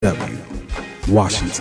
WPFW, Washington.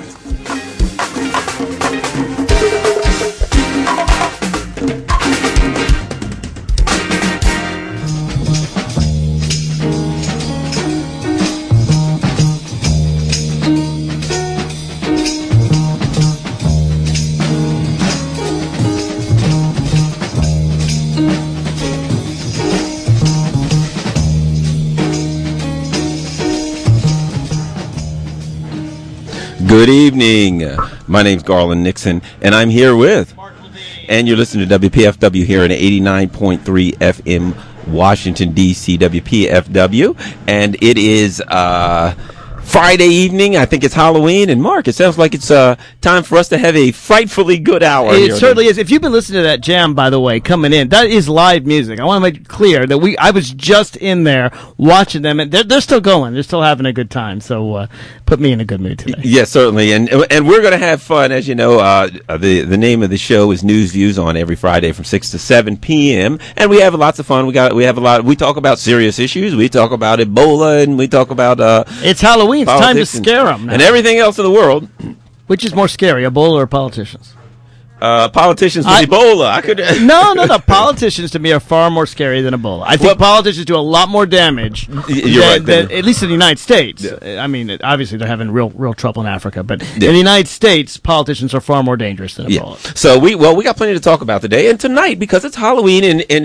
Good evening. My name's Garland Nixon, and I'm here with Mark Levine. And you're listening to WPFW here at 89.3 FM, Washington, D.C., WPFW. And it is Friday evening. I think it's Halloween. And Mark, it sounds like it's time for us to have a frightfully good hour. It certainly is. If you've been listening to that jam, by the way, coming in, that is live music. I want to make it clear that I was just in there watching them, and they're still going. They're still having a good time. So put me in a good mood today. Yes, certainly. And we're going to have fun. As you know, the name of the show is News Views on every Friday from 6 to 7 p.m. And we have lots of fun. We have a lot. We talk about serious issues. We talk about Ebola, and we talk about it's Halloween. It's time to scare them now. And everything else in the world. Which is more scary, Ebola or politicians? Politicians with Ebola. No. Politicians to me are far more scary than Ebola. I think politicians do a lot more damage. Than, at least in the United States. Yeah. I mean, obviously they're having real trouble in Africa, but in the United States, politicians are far more dangerous than Ebola. So we got plenty to talk about today, and tonight, because it's Halloween,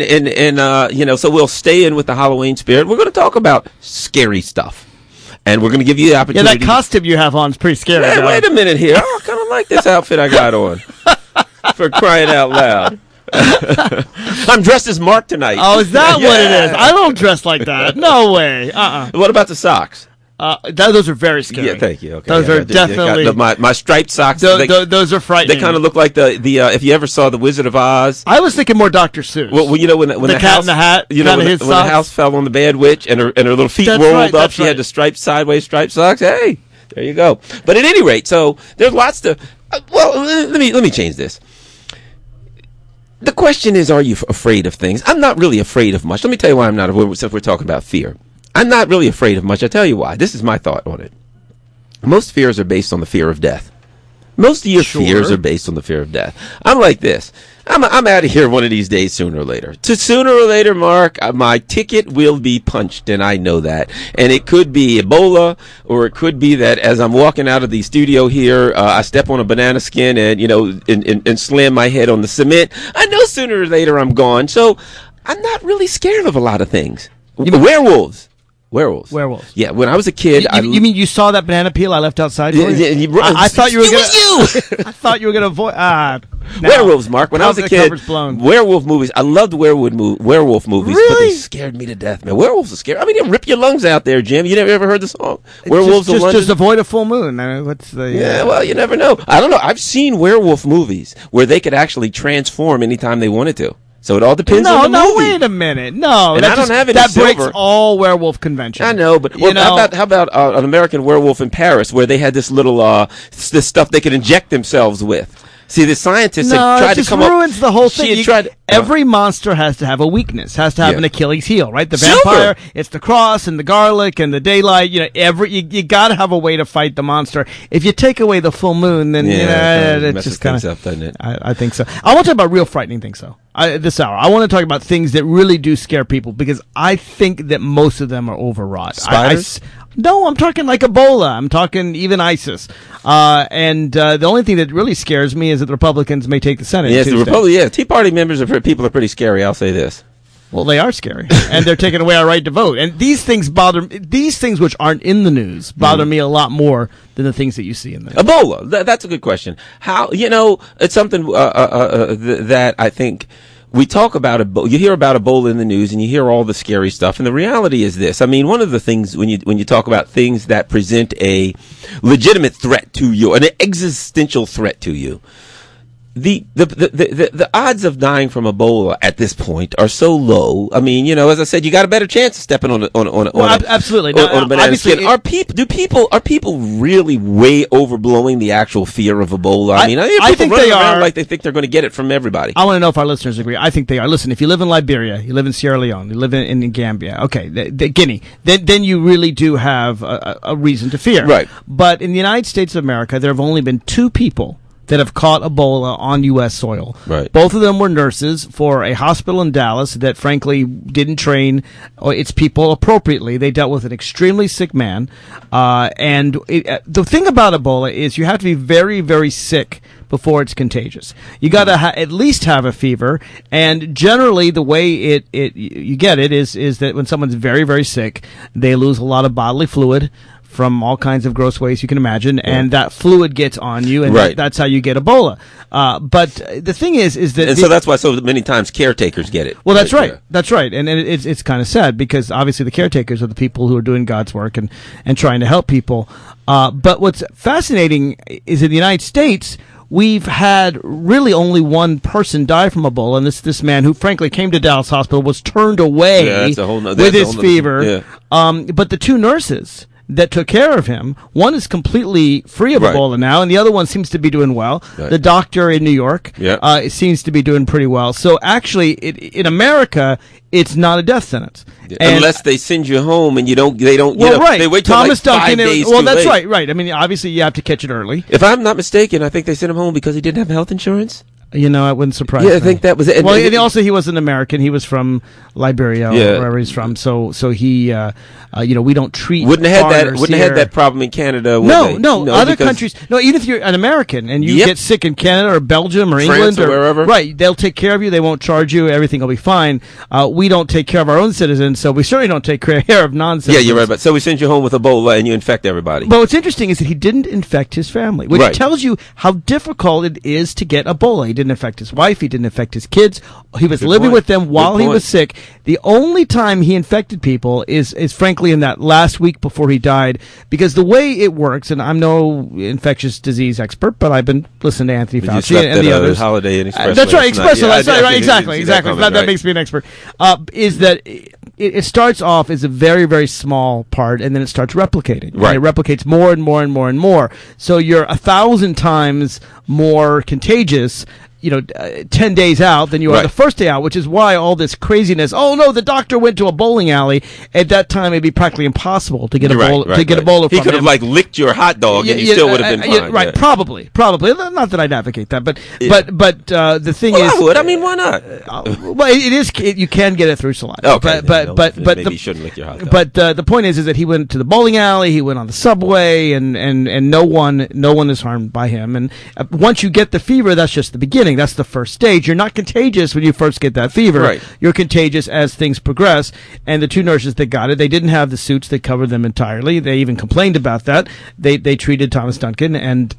and so we'll stay in with the Halloween spirit. We're going to talk about scary stuff. And we're going to give you the opportunity. Yeah, that costume you have on is pretty scary. Hey, wait a minute here. I kind of like this outfit I got on. For crying out loud. I'm dressed as Mark tonight. Oh, is that what it is? I don't dress like that. No way. What about the socks? Those are very scary. Yeah, thank you. Okay, those are definitely my striped socks. Those are frightening. They kind of look like the if you ever saw The Wizard of Oz. I was thinking more Dr. Seuss. Well, you know when the Cat in the Hat. You know when the house fell on the Bad Witch and her little feet rolled up. She had the sideways striped socks. Hey, there you go. But at any rate, so there's lots to. Let me change this. The question is, are you afraid of things? I'm not really afraid of much. Let me tell you why I'm not. Since we're talking about fear. I'm not really afraid of much. I'll tell you why. This is my thought on it. Most fears are based on the fear of death. Most of your fears are based on the fear of death. I'm like this. I'm out of here one of these days sooner or later. Sooner or later, Mark, my ticket will be punched, and I know that. And it could be Ebola, or it could be that as I'm walking out of the studio here, I step on a banana skin and slam my head on the cement. I know sooner or later I'm gone. So I'm not really scared of a lot of things. Werewolves. Yeah, when I was a kid, you mean you saw that banana peel I left outside? I thought you were going. I thought you were going to avoid. Werewolves, Mark. When I was a kid, werewolf movies. I loved werewolf movies, but they scared me to death, man. Werewolves are scary. I mean, they rip your lungs out there, Jim. You never ever heard the song? Werewolves of London? Just avoid a full moon. What's the? Yeah, well, you never know. I don't know. I've seen werewolf movies where they could actually transform anytime they wanted to. So it all depends on the movie. No, wait a minute. No, and I don't have any that breaks all werewolf convention. I know, but how about an American Werewolf in Paris, where they had this little this stuff they could inject themselves with? See, the scientists have tried to come up. No, it ruins the whole thing. Every monster has to have a weakness, has to have an Achilles heel, right? The vampire, it's the cross and the garlic and the daylight. You got to have a way to fight the monster. If you take away the full moon, then it just kind of doesn't it? I think so. I want to talk about real frightening things, though. This hour, I want to talk about things that really do scare people because I think that most of them are overwrought. Spiders? No, I'm talking like Ebola. I'm talking even ISIS. And the only thing that really scares me is that the Republicans may take the Senate. Yes, Tea Party members people are pretty scary. I'll say this. Well, they are scary, and they're taking away our right to vote. And these things these things which aren't in the news bother me a lot more than the things that you see in the news. Ebola. That's a good question. How, it's something that I think we talk about. You hear about Ebola in the news, and you hear all the scary stuff. And the reality is this. I mean, one of the things when you talk about things that present a legitimate threat to you, an existential threat to you, the odds of dying from Ebola at this point are so low. I mean, as I said, you got a better chance of stepping on absolutely on a banana skin. Are people really way overblowing the actual fear of Ebola? I mean, I think they are. Like they think they're going to get it from everybody. I want to know if our listeners agree. I think they are. Listen, if you live in Liberia, you live in Sierra Leone, you live in Gambia, okay, Guinea, then you really do have a reason to fear. Right. But in the United States of America, there have only been 2 people that have caught Ebola on U.S. soil. Right. Both of them were nurses for a hospital in Dallas that, frankly, didn't train its people appropriately. They dealt with an extremely sick man. The thing about Ebola is you have to be very, very sick before it's contagious. You got to at least have a fever, and generally the way you get it is that when someone's very, very sick, they lose a lot of bodily fluid from all kinds of gross ways you can imagine, and that fluid gets on you, and that's how you get Ebola. But the thing is that... And so that's why so many times caretakers get it. Well, that's right. That's right. And it's kind of sad, because obviously the caretakers are the people who are doing God's work and trying to help people. But what's fascinating is in the United States, we've had really only one person die from Ebola, and this man who, frankly, came to Dallas Hospital, was turned away with his fever. Yeah. But the 2 nurses that took care of him, one is completely free of Ebola now, and the other one seems to be doing well. Right. The doctor in New York seems to be doing pretty well. So actually, in America, it's not a death sentence. Unless they send you home and they wait till Thomas like Duncan 5 days Well, that's late. right. I mean, obviously, you have to catch it early. If I'm not mistaken, I think they sent him home because he didn't have health insurance. It wouldn't surprise me. Yeah, I think that was it. Well, and also he was an American. He was from Liberia or wherever he's from. So he, we don't treat wouldn't have had that problem in Canada. No, other countries. No, even if you're an American and you get sick in Canada or Belgium or France England or wherever, right? They'll take care of you. They won't charge you. Everything will be fine. We don't take care of our own citizens, so we certainly don't take care of non-citizens. Yeah, you're right. But so we send you home with Ebola and you infect everybody. But what's interesting is that he didn't infect his family, which tells you how difficult it is to get Ebola. He didn't infect his wife. He didn't infect his kids. He was living with them while he was sick. The only time he infected people is frankly in that last week before he died, because the way it works, and I'm no infectious disease expert, but I've been listening to Anthony Fauci and the others. Holiday Inn Express. That's right, Expresso. That's right, exactly. That makes me an expert. Is that it starts off as a very, very small part, and then it starts replicating. Right. And it replicates more and more and more and more. So you're 1,000 times more contagious 10 days out than you are the first day out, which is why all this craziness. Oh no, the doctor went to a bowling alley. At that time, it'd be practically impossible to get Ebola from him. He could have licked your hot dog, and you still would have been fine. Right? Probably. Not that I'd advocate that, but the thing is, I would. I mean, why not? Well, it is. You can get it through saliva. Okay, but maybe you shouldn't lick your hot dog. But the point is that he went to the bowling alley. He went on the subway, and no one is harmed by him. And once you get the fever, that's just the beginning. That's the first stage. You're not contagious when you first get that fever. Right. You're contagious as things progress. And the 2 nurses that got it, they didn't have the suits that covered them entirely. They even complained about that. They treated Thomas Duncan and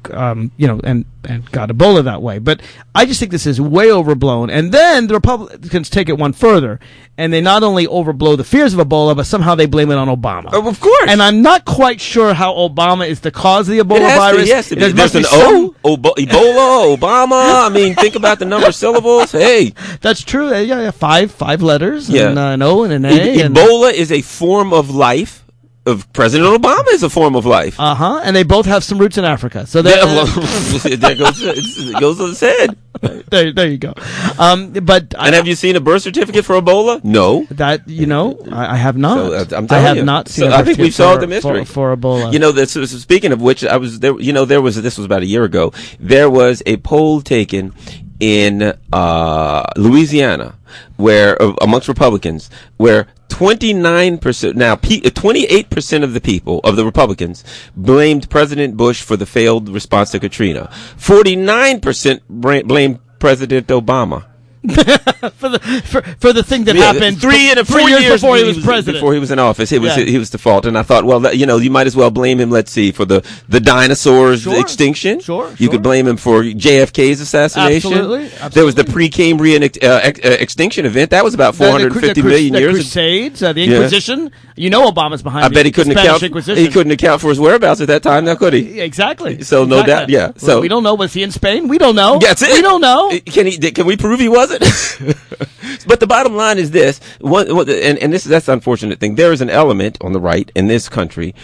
got Ebola that way. But I just think this is way overblown. And then the Republicans take it one further, and they not only overblow the fears of Ebola, but somehow they blame it on Obama. Oh, of course. And I'm not quite sure how Obama is the cause of the Ebola virus. Yes, there's an Ebola, Obama. I mean, think about the number of syllables. Hey, that's true. Yeah, five letters. And an O and an A. Ebola is a form of life. Of President Obama is a form of life. And they both have some roots in Africa. So there goes it goes on his head. There you go. And have you seen a birth certificate for Ebola? No. That I have not. So, I have not seen. I think we've solved the mystery for Ebola. Speaking of which, I was there. This was about a year ago. There was a poll taken in Louisiana, where amongst Republicans, where 29%, now 28% of the people, of the Republicans, blamed President Bush for the failed response to Katrina. 49% blamed President Obama. for the thing that happened 3 and 4 years before he was president. Before he was in office, he was the fault. And I thought, well, you might as well blame him. Let's see, for the dinosaurs extinction. You could blame him for JFK's assassination. Absolutely. There was the pre-Cambrian extinction event. That was about 450 million years. The Crusades, the Inquisition. You know, Obama's behind. I bet he couldn't account for his whereabouts at that time. Now, could he? Exactly. So no doubt, yeah. So we don't know. Was he in Spain? We don't know. That's it. We don't know. Can we prove he wasn't? But the bottom line is this, and that's the unfortunate thing. There is an element on the right in this country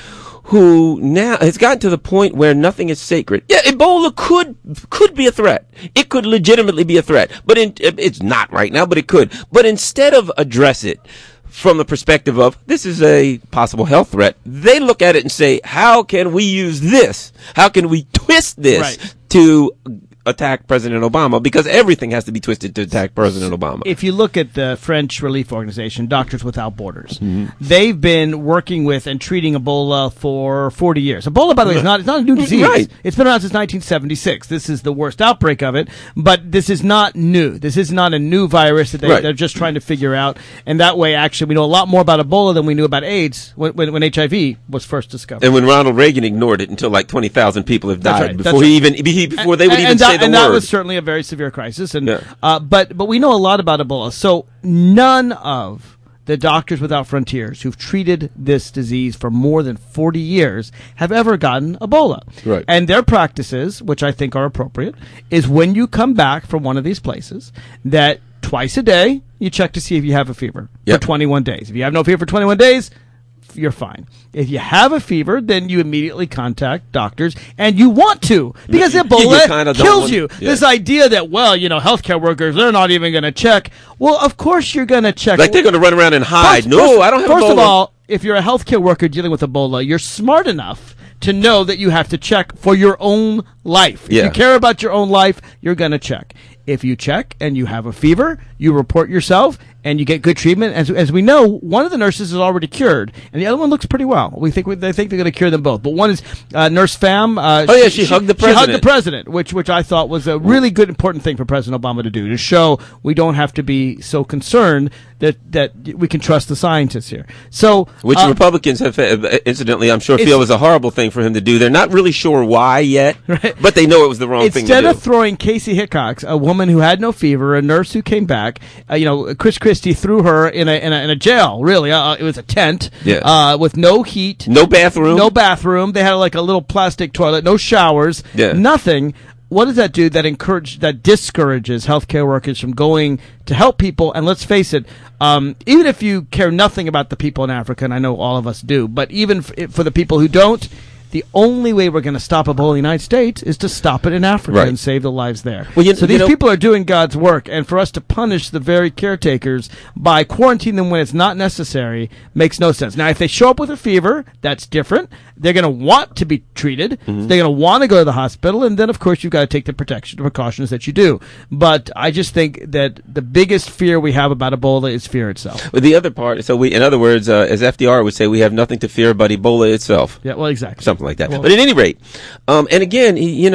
who now has gotten to the point where nothing is sacred. Yeah, Ebola could be a threat. It could legitimately be a threat, but it's not right now, but it could. But instead of address it from the perspective of this is a possible health threat, they look at it and say, how can we use this? How can we twist this to attack President Obama? Because everything has to be twisted to attack President Obama. If you look at the French relief organization, Doctors Without Borders, they've been working with and treating Ebola for 40 years. Ebola, by the way, it's not a new disease. Right. It's been around since 1976. This is the worst outbreak of it, but this is not new. This is not a new virus that they're just trying to figure out. And that way, actually, we know a lot more about Ebola than we knew about AIDS when HIV was first discovered. And when Ronald Reagan ignored it until like 20,000 people have died before they would even say the word. And that was certainly a very severe crisis. And but we know a lot about Ebola. So none of the Doctors Without Frontiers who've treated this disease for more than 40 years have ever gotten Ebola. Right. And their practices, which I think are appropriate, is when you come back from one of these places, that twice a day you check to see if you have a fever for 21 days. If you have no fever for 21 days, you're fine. If you have a fever, then you immediately contact doctors, and you want to, because Ebola kills you. This idea that, healthcare workers, they're not even going to check. Well, of course you're going to check. Like they're going to run around and hide. I don't have Ebola. First of all, if you're a healthcare worker dealing with Ebola, you're smart enough to know that you have to check for your own life. If you care about your own life, you're going to check. If you check and you have a fever, you report yourself and you get good treatment. As we know, one of the nurses is already cured, and the other one looks pretty well. They think they're going to cure them both. But one is Nurse Pham. She hugged the president. She hugged the president, which I thought was a really good, important thing for President Obama to do, to show we don't have to be so concerned that we can trust the scientists here. So, which Republicans have, incidentally, I'm sure feel is a horrible thing for him to do. They're not really sure why yet, but they know it was the wrong thing to do. Instead of throwing Casey Hickox, a woman who had no fever, a nurse who came back, Chris Christie threw her in a jail. Really, it was a tent with no heat, no bathroom. They had like a little plastic toilet, no showers, nothing. What does that do? That discourages healthcare workers from going to help people. And let's face it, even if you care nothing about the people in Africa, and I know all of us do, but even for the people who don't, the only way we're going to stop Ebola in the United States is to stop it in Africa and save the lives there. Well, so these people are doing God's work, and for us to punish the very caretakers by quarantining them when it's not necessary makes no sense. Now, if they show up with a fever, that's different. They're going to want to be treated. They're going to want to go to the hospital, and then, of course, you've got to take the precautions that you do. But I just think that the biggest fear we have about Ebola is fear itself. Well, the other part, in other words, as FDR would say, we have nothing to fear but Ebola itself. Yeah, well, exactly. Something like that. Well, but at any rate, and again,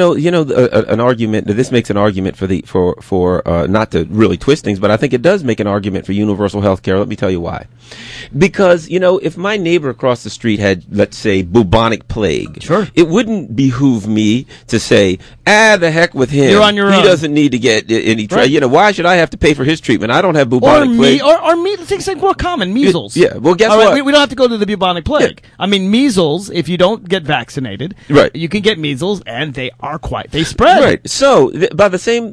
an argument. This makes an argument for not to really twist things, but I think it does make an argument for universal health care. Let me tell you why. Because if my neighbor across the street had, let's say, bubonic plague, it wouldn't behoove me to say, the heck with him. You're on your own. He doesn't need to get any. Why should I have to pay for his treatment? I don't have bubonic plague. Or things like more common, measles. Well, guess what? We don't have to go to the bubonic plague. Yeah. I mean, measles. If you don't get vaccinated, you can get measles, and they spread. Right. So, by the same,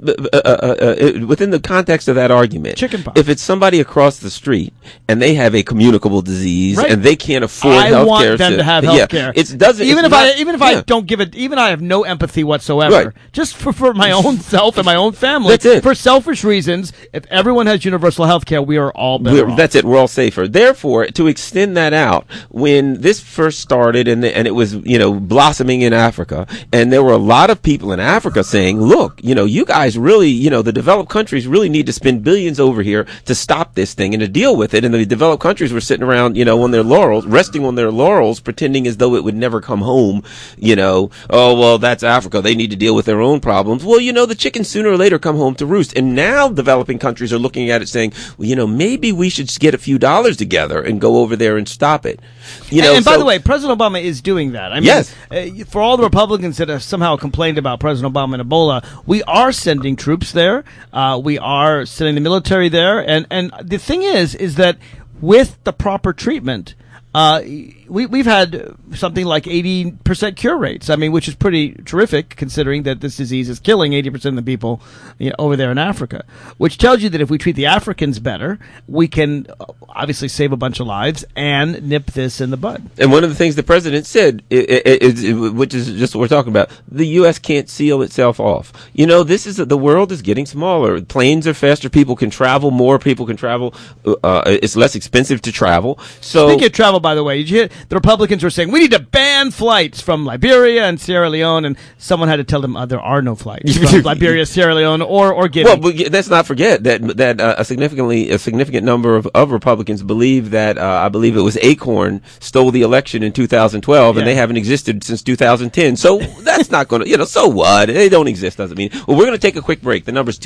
within the context of that argument, chickenpox. If it's somebody across the street and they have a communicable disease and they can't afford health care, I want them to have health care. Even if I don't give it, even I have no empathy whatsoever. Just for my own self and my own family. That's it. For selfish reasons, if everyone has universal health care, we are all better off. That's it. We're all safer. Therefore, to extend that out, when this first started and it was, blossoming in Africa. And there were a lot of people in Africa saying, look, you guys really, the developed countries really need to spend billions over here to stop this thing and to deal with it. And the developed countries were sitting around, on their laurels, resting on their laurels, pretending as though it would never come home. Oh, well, that's Africa. They need to deal with their own problems. Well, the chickens sooner or later come home to roost. And now developing countries are looking at it saying, well, maybe we should get a few dollars together and go over there and stop it. And by the way, President Obama is doing that. I mean, yes. For all the Republicans that have somehow complained about President Obama and Ebola, we are sending troops there. We are sending the military there. And the thing is that with the proper treatment, we've had something like 80% cure rates. I mean, which is pretty terrific considering that this disease is killing 80% of the people over there in Africa. Which tells you that if we treat the Africans better, we can obviously save a bunch of lives and nip this in the bud. And one of the things the president said, which is just what we're talking about, the U.S. can't seal itself off. The world is getting smaller. Planes are faster. People can travel more. People can travel. It's less expensive to travel. So, speaking of travel, by the way, did you hear the Republicans were saying we need to ban flights from Liberia and Sierra Leone, and someone had to tell them there are no flights from Liberia, Sierra Leone, or Guinea. Well, but let's not forget that a significant number of Republicans believe that I believe it was Acorn stole the election in 2012, and they haven't existed since 2010. So that's not going to, so what? They don't exist doesn't mean. Well, we're going to take a quick break. The number's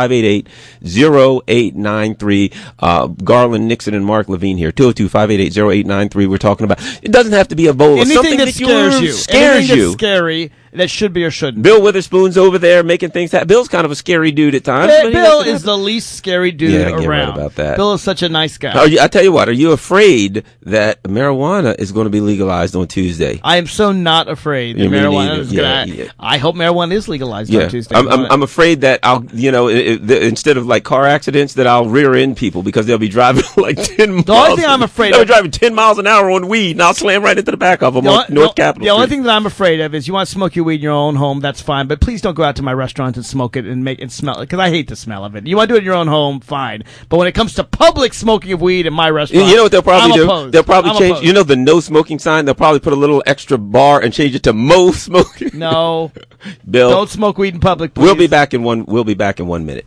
202-588-0893. Garland, Nixon, and Mark Levine here. 202-588-0893. We're talking about. It doesn't have to be Ebola. Anything something that scares you. Scares anything you. That's scary that should be or shouldn't. Bill Witherspoon's over there making things happen. Bill's kind of a scary dude at times. Bill is the least scary dude around. Right about that. Bill is such a nice guy. I tell you what, are you afraid that marijuana is going to be legalized on Tuesday? I am so not afraid that marijuana is going to. I hope marijuana is legalized on Tuesday. I'm afraid that I'll, instead of like car accidents, that I'll rear end people because they'll be driving like 10 miles. The only thing I'm afraid they'll be driving 10 miles an hour on weed, and I'll slam right into the back of them on North Capitol Street. The only thing that I'm afraid of is you want to smoke your weed in your own home, that's fine, but please don't go out to my restaurant and smoke it and make it smell it, because I hate the smell of it. You want to do it in your own home, fine, but when it comes to public smoking of weed in my restaurant, you know what they'll probably do? Opposed. They'll probably change, the no smoking sign, they'll probably put a little extra bar and change it to Mo Smoking. No. Bill, don't smoke weed in public, please. We'll be back in 1 minute.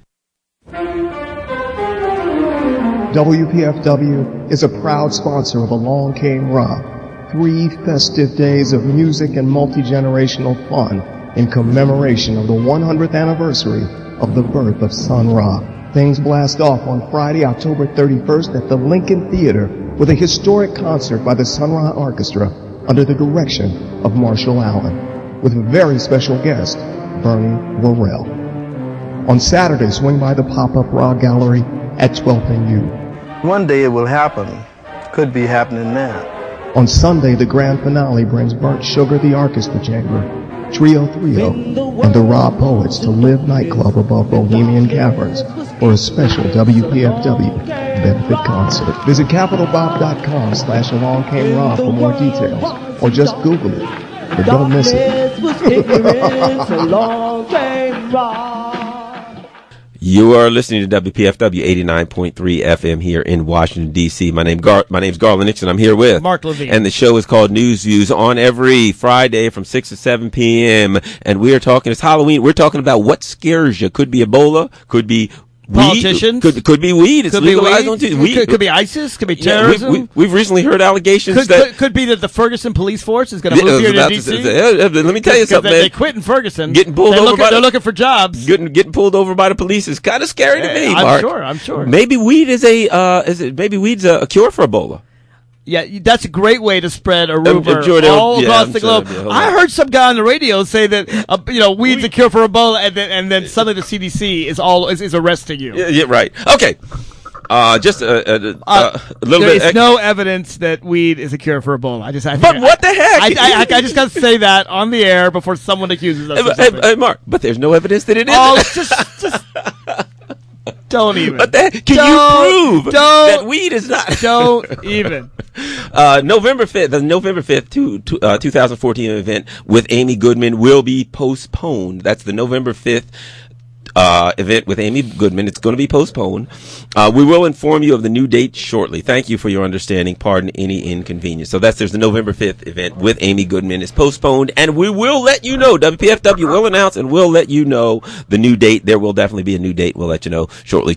WPFW is a proud sponsor of Along Came Rob, 3 festive days of music and multi-generational fun in commemoration of the 100th anniversary of the birth of Sun Ra. Things blast off on Friday, October 31st at the Lincoln Theater with a historic concert by the Sun Ra Orchestra under the direction of Marshall Allen, with a very special guest, Bernie Worrell. On Saturday, swing by the pop-up Rock Gallery at 12th and U. One day it will happen. Could be happening now. On Sunday, the grand finale brings Burnt Sugar the Orchestra Chamber, Trio 3-0, and the Raw Poets to Live nightclub above Bohemian Caverns for a special WPFW benefit concert. Visit CapitalBob.com/AlongCameRob for more details, or just Google it, but don't miss it. You are listening to WPFW 89.3 FM here in Washington, D.C. My name's Garland Nixon. I'm here with Mark Levine. And the show is called News Views, on every Friday from 6 to 7 p.m. And we are talking, it's Halloween. We're talking about what scares you. Could be Ebola, could be politicians. Could be weed. It's legalized on Tuesday. Could be ISIS. Could be terrorism. We've recently heard allegations could be that the Ferguson police force is going to move here to D.C. Let me tell you something, man. They quit in Ferguson. Getting pulled over they're looking for jobs. Getting pulled over by the police is kind of scary to me, Mark. I'm sure. Maybe weed is maybe weed's a cure for Ebola. Yeah, that's a great way to spread a rumor all across the globe. I heard some guy on the radio say that weed's a cure for Ebola, and then suddenly the CDC is arresting you. Yeah, right. Okay. Just a little bit. There is no evidence that weed is a cure for Ebola. What the heck? I just got to say that on the air before someone accuses us. Hey, Mark, but there's no evidence that it is. Oh, just. Don't even. What the heck? Can you prove that weed is not? Don't even. November 5th, the November 5th, 2014 event with Amy Goodman will be postponed. That's the November 5th. event with Amy Goodman. It's going to be postponed. We will inform you of the new date shortly. Thank you for your understanding. Pardon any inconvenience. So there's the November 5th event with Amy Goodman is postponed, and we will let you know. WPFW will announce and we'll let you know the new date. There will definitely be a new date. We'll let you know shortly.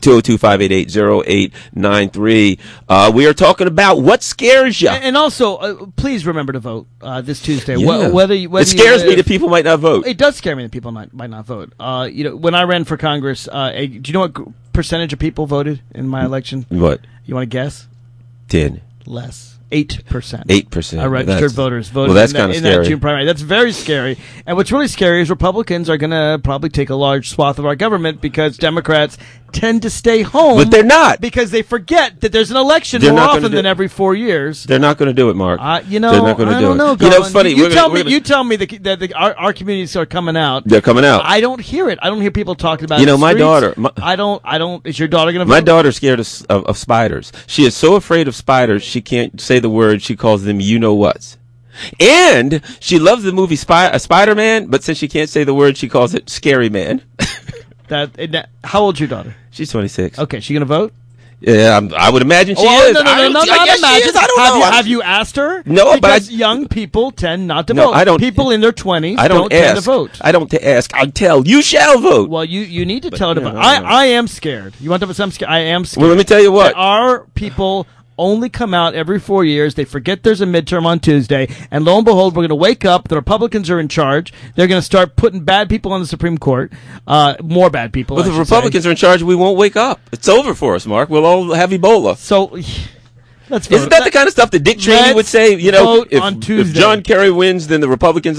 202-588-0893. We are talking about what scares you. And also, please remember to vote this Tuesday. Yeah. Whether it scares me that people might not vote. It does scare me that people might not vote. When I ran for Congress, do you know what percentage of people voted in my election? What? You want to guess? 10. Less. 8%. 8%. Registered voters voted well, that's kind of in scary. that June primary. That's very scary. And what's really scary is Republicans are going to probably take a large swath of our government because Democrats tend to stay home. But they're not. Because they forget that there's an election more often than every 4 years. They're not going to do it, Mark. They're not going to do it. Know, it's funny. You tell me that our communities are coming out. They're coming out. I don't hear it. I don't hear people talking about it. My daughter. I don't. Is your daughter going to vote? My daughter's scared of spiders. She is so afraid of spiders, she can't say the word. She calls them you-know-whats. And she loves the movie Spider-Man, but since she can't say the word, she calls it Scary Man. How old's your daughter? She's 26. Okay, she going to vote? Yeah, I would imagine she is. No, not imagine. I don't know. Have you asked her? No, because young people tend not to vote. I don't. People in their 20s don't tend to vote. I don't ask. I tell. You shall vote. Well, you need to tell her to vote. I am scared. You want to say I'm scared? I am scared. Well, let me tell you what. Our people only come out every 4 years. They forget there's a midterm on Tuesday, and lo and behold, we're going to wake up. The Republicans are in charge. They're going to start putting bad people on the Supreme Court, more bad people. Well, if the Republicans are in charge, we won't wake up. It's over for us, Mark. We'll all have Ebola. So. Isn't that the kind of stuff that Dick Cheney would say? If John Kerry wins, then the Republicans.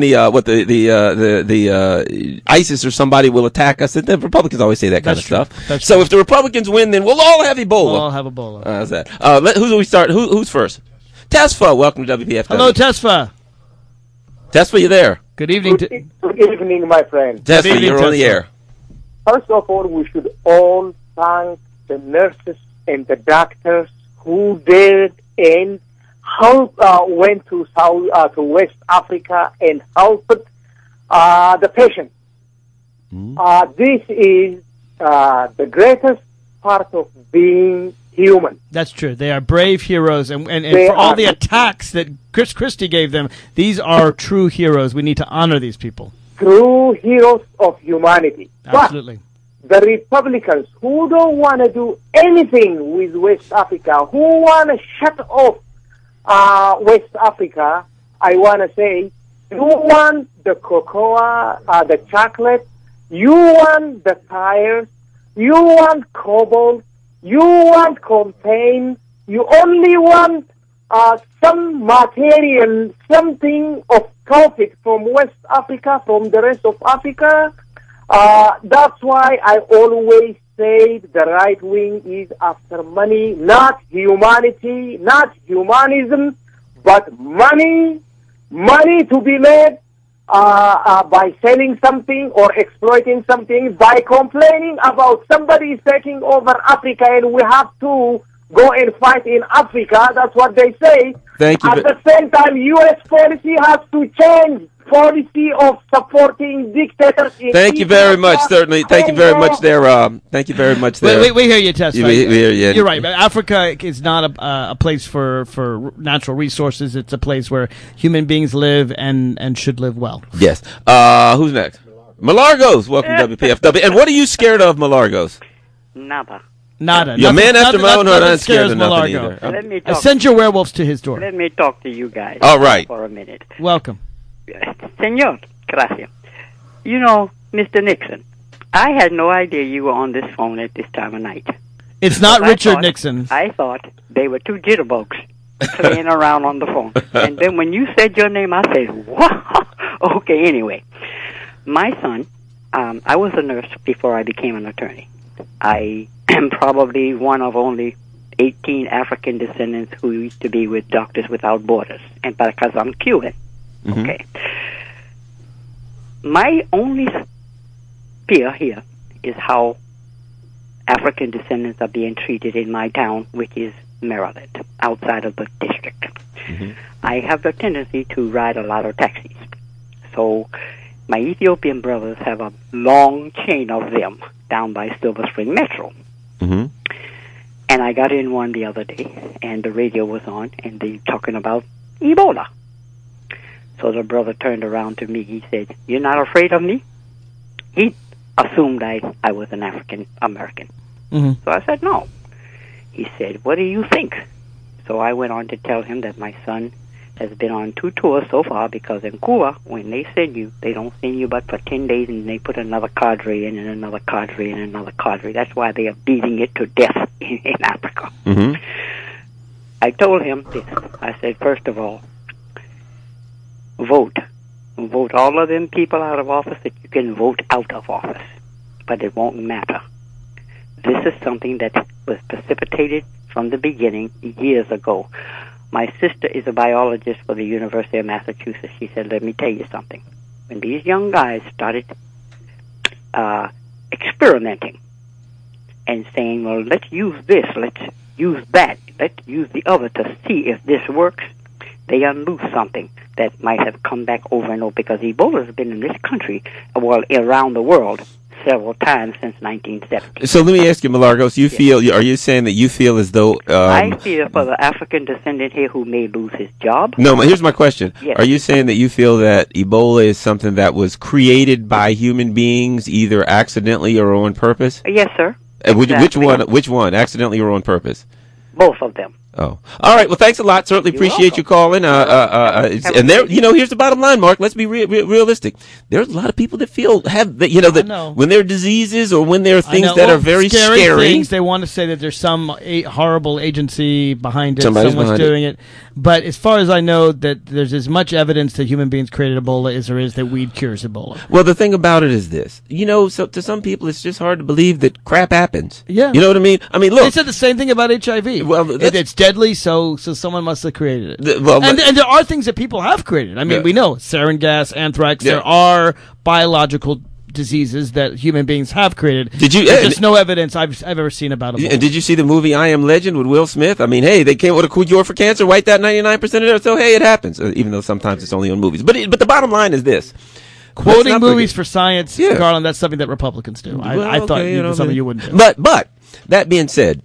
ISIS or somebody will attack us. And the Republicans always say that kind of stuff. So if the Republicans win, then we'll all have Ebola. We'll all have Ebola. How's that? Who do we start? Who's first? Tesfa, welcome to WPFW. Hello, Tesfa. Tesfa, you there? Good evening. Good evening, my friend. Tesfa, you're on the air. First of all, we should all thank the nurses and the doctors who did and went to West Africa and helped the patient. This is the greatest part of being human. That's true. They are brave heroes, and for all the attacks that Chris Christie gave them, these are true heroes. We need to honor these people. True heroes of humanity. Absolutely. But the Republicans who don't want to do anything with West Africa, who want to shut off West Africa, I want to say, you want the cocoa, the chocolate, you want the tires, you want cobalt, you want campaign, you only want some material, something of profit from West Africa, from the rest of Africa. That's why I always say the right wing is after money, not humanity, not humanism, but money to be made by selling something or exploiting something, by complaining about somebody is taking over Africa and we have to go and fight in Africa. That's what they say. Thank you. At the same time, U.S. policy has to change. Policy of supporting dictators. Thank you very much. Certainly, thank you very much there. Thank you very much there. We hear you, Tess. We hear you. You're right. Africa is not a place for natural resources. It's a place where human beings live and should live well. Yes. Who's next? Malargos. Welcome to WPFW. And what are you scared of, Malargos? Nada. You're a man after my own heart. I'm scared of nothing either. Send your werewolves to his door. Let me talk to you guys. All right. For a minute. Welcome. Senor, gracias. You know, Mr. Nixon, I had no idea you were on this phone at this time of night. It's not Richard Nixon. I thought they were two jitterbugs playing around on the phone. And then when you said your name, I said, wow. Okay, anyway. My son, I was a nurse before I became an attorney. I am probably one of only 18 African descendants who used to be with Doctors Without Borders, and because I'm Cuban. Mm-hmm. Okay. My only fear here is how African descendants are being treated in my town, which is Maryland, outside of the district. Mm-hmm. I have a tendency to ride a lot of taxis. So my Ethiopian brothers have a long chain of them down by Silver Spring Metro. Mm-hmm. And I got in one the other day, and the radio was on, and they talking about Ebola. So the brother turned around to me. He said, "You're not afraid of me?" He assumed I was an African American. Mm-hmm. So I said, "No." He said, "What do you think?" So I went on to tell him that my son has been on 2 tours so far, because in Cuba, when they send you, they don't send you but for 10 days, and they put another cadre in and another cadre and another cadre. That's why they are beating it to death in Africa. Mm-hmm. I told him this. I said, first of all, vote. Vote all of them people out of office that you can vote out of office. But it won't matter. This is something that was precipitated from the beginning years ago. My sister is a biologist for the University of Massachusetts. She said, let me tell you something. When these young guys started experimenting and saying, well, let's use this, let's use that, let's use the other to see if this works, they unloosed something that might have come back over and over, because Ebola has been in this country, well, around the world, several times since 1970. So let me ask you, Milagros, are you saying that you feel as though... I feel for the African descendant here who may lose his job. No, here's my question. Yes. Are you saying that you feel that Ebola is something that was created by human beings, either accidentally or on purpose? Yes, sir. Exactly. Which one? Accidentally or on purpose? Both of them. Oh, all right. Well, thanks a lot. Certainly appreciate you calling. And there, here's the bottom line, Mark. Let's be realistic. There's a lot of people that that when there are diseases or when there are things that are very scary things, they want to say that there's some horrible agency behind it. Someone's doing it. But as far as I know, that there's as much evidence that human beings created Ebola as there is that weed cures Ebola. Well, the thing about it is this. So to some people, it's just hard to believe that crap happens. Yeah. You know what I mean? I mean, look. They said the same thing about HIV. Well, it's deadly, so someone must have created it. And there are things that people have created. I mean, we know sarin gas, anthrax. Yeah. There are biological diseases that human beings have created. There's no evidence I've ever seen about Ebola. And did you see the movie I Am Legend with Will Smith? I mean, hey, they came with a cure for cancer, wiped out 99% of it, so hey, it happens. Even though sometimes it's only on movies. But the bottom line is this. Quoting movies for science, Garland, that's something that Republicans do. I thought something you wouldn't do. But that being said,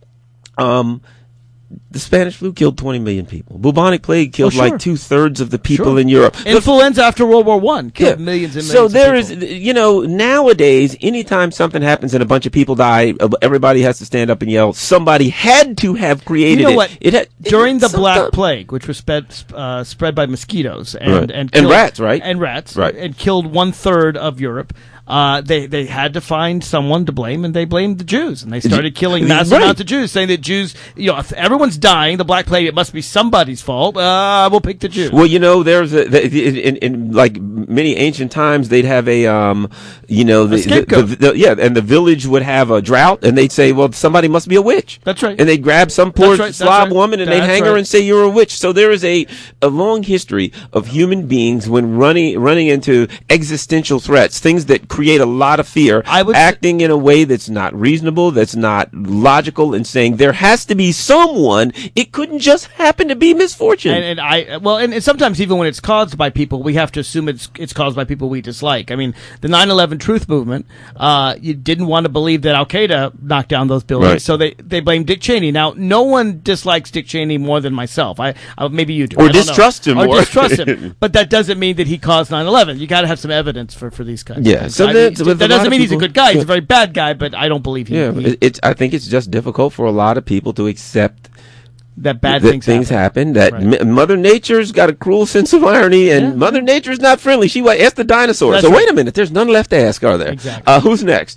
the Spanish flu killed 20 million people. Bubonic plague killed like 2/3 of the people in Europe. Influenza after World War I killed millions and millions of people. So there is, nowadays, anytime something happens and a bunch of people die, everybody has to stand up and yell, somebody had to have created it. You know what? During the Black Plague, which was spread by mosquitoes and rats, right? And rats, right? And killed 1/3 of Europe. They had to find someone to blame, and they blamed the Jews, and they started killing massive amounts of Jews, saying that Jews, if everyone's dying, the Black Plague, it must be somebody's fault. We'll pick the Jews. Well, there's in like many ancient times, they'd have a scapegoat. And the village would have a drought, and they'd say, well, somebody must be a witch. That's right. And they'd grab some poor Slav woman, and they'd hang her and say, you're a witch. So there is a long history of human beings when running into existential threats, things that create a lot of fear, acting in a way that's not reasonable, that's not logical, and saying there has to be someone. It couldn't just happen to be misfortune. And sometimes even when it's caused by people, we have to assume it's caused by people we dislike. I mean, the 9/11 Truth Movement, you didn't want to believe that Al Qaeda knocked down those buildings, so they blamed Dick Cheney. Now, no one dislikes Dick Cheney more than myself. Maybe you do, or distrust him, but that doesn't mean that he caused 9/11. You got to have some evidence for these kinds. Yeah. So that doesn't mean he's a good guy. He's a very bad guy, but I don't believe him. Yeah, I think it's just difficult for a lot of people to accept that things happen. That Mother Nature's got a cruel sense of irony, and Mother Nature's not friendly. She asked the dinosaurs. So wait a minute, there's none left to ask, are there? Exactly. Who's next?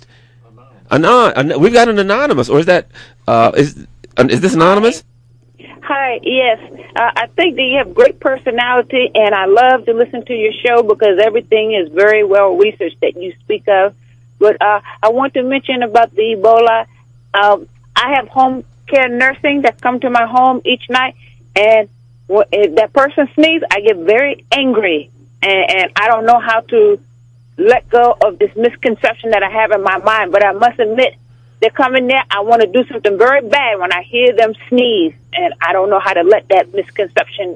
We've got an anonymous, or is that is this anonymous? Hi, yes. I think that you have great personality, and I love to listen to your show because everything is very well researched that you speak of. But I want to mention about the Ebola. I have home care nursing that come to my home each night, and if that person sneezes, I get very angry, and I don't know how to let go of this misconception that I have in my mind. But I must admit, they come in there, I want to do something very bad when I hear them sneeze, and I don't know how to let that misconception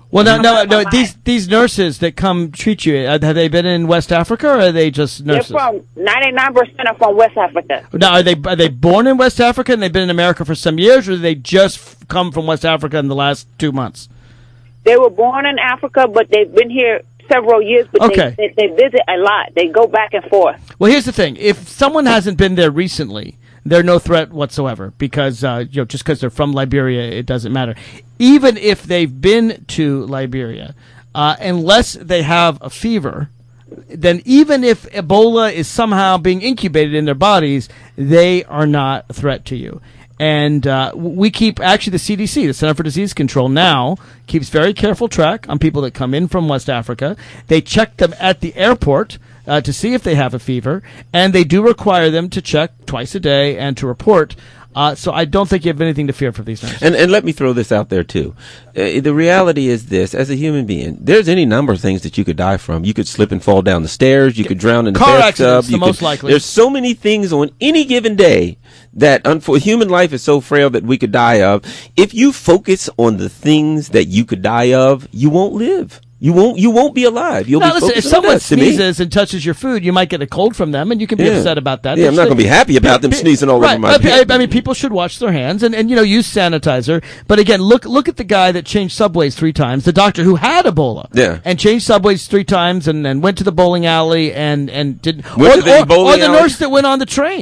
Well, no. These nurses that come treat you, have they been in West Africa, or are they just nurses? They're from 99% are from West Africa. Now, are they born in West Africa and they've been in America for some years, or do they just come from West Africa in the last 2 months? They were born in Africa, but they've been here several years. But Okay. they visit a lot. They go back and forth. Well, here's the thing: if someone hasn't been there recently, they're no threat whatsoever, because just because they're from Liberia, it doesn't matter. Even if they've been to Liberia, unless they have a fever, then even if Ebola is somehow being incubated in their bodies, they are not a threat to you. And we keep, actually the CDC, the Center for Disease Control, now keeps very careful track on people that come in from West Africa. They check them at the airport to see if they have a fever, and they do require them to check twice a day and to report. So I don't think you have anything to fear from these nurses. And let me throw this out there, too. The reality is this. As a human being, there's any number of things that you could die from. You could slip and fall down the stairs. You could drown in the Car bathtub. accidents, the most likely. There's so many things on any given day that human life is so frail that we could die of. If you focus on the things that you could die of, you won't live. You won't be alive. You'll be listen, if focused on someone death, to me. sneezes and touches your food, you might get a cold from them, and you can be upset about that. Yeah, I'm not going to be happy about them sneezing all over my I mean, people should wash their hands and use sanitizer. But again, look at the guy that changed subways 3 times, the doctor who had Ebola, and changed subways 3 times, and went to the bowling alley and didn't. Or the nurse that went on the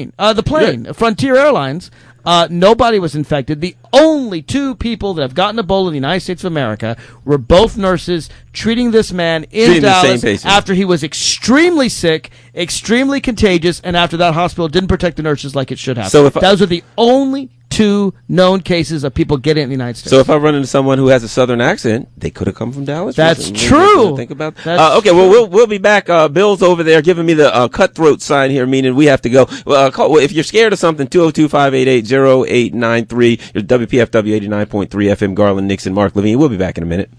plane, Frontier Airlines. Nobody was infected. The only 2 people that have gotten Ebola in the United States of America were both nurses treating this man in Dallas after he was extremely sick, extremely contagious, and after that hospital didn't protect the nurses like it should have. So those are the only 2 known cases of people getting it in the United States. So if I run into someone who has a southern accent, they could have come from Dallas. That's true. Think about that. Okay, well, we'll be back. Bill's over there giving me the cutthroat sign here, meaning we have to go. Call, if you're scared of something, 202-588-0893. Your WPFW 89.3 FM, Garland, Nixon, Mark Levine. We'll be back in a minute.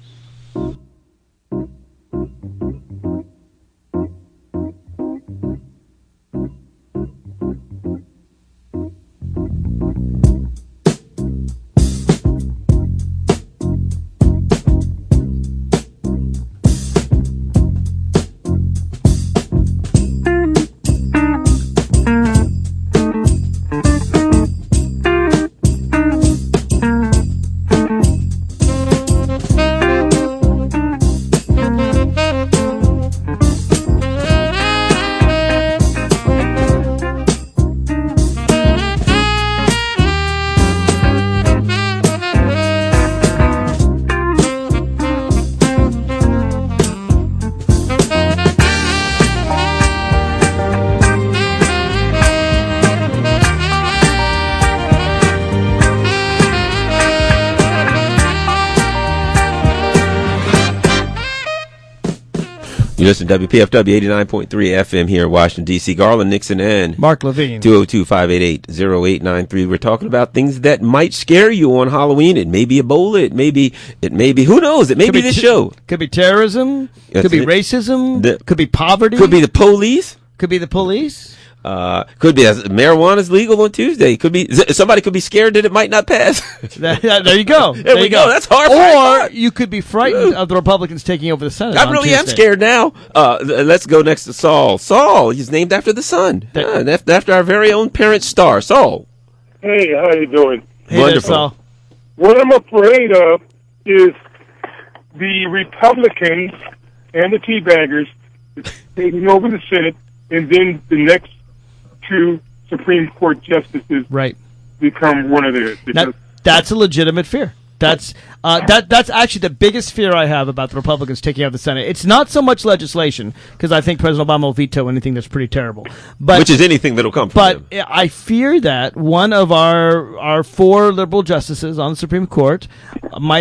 You listen to WPFW 89.3 FM here in Washington, D.C. Garland, Nixon, and Mark Levine. 202-588-0893. We're talking about things that might scare you on Halloween. It may be Ebola. It may be, who knows? It may be this show. Could be terrorism. Could be racism. Could be poverty. Could be the police. Could be the police. Could be marijuana's legal on Tuesday. Could be somebody could be scared that it might not pass. There you go. There we go. That's hard. Or you could be frightened of the Republicans taking over the Senate. I really am scared now. Let's go next to Saul. Saul, he's named after the sun. After our very own parent star. Saul. Hey, how you doing? Hey, wonderful. Saul. What I'm afraid of is the Republicans and the teabaggers taking over the Senate, and then the next 2 Supreme Court justices become one of theirs. That's a legitimate fear. That's actually the biggest fear I have about the Republicans taking over the Senate. It's not so much legislation, because I think President Obama will veto anything that's pretty terrible. Which is anything that'll come from him. But I fear that one of our 4 liberal justices on the Supreme Court might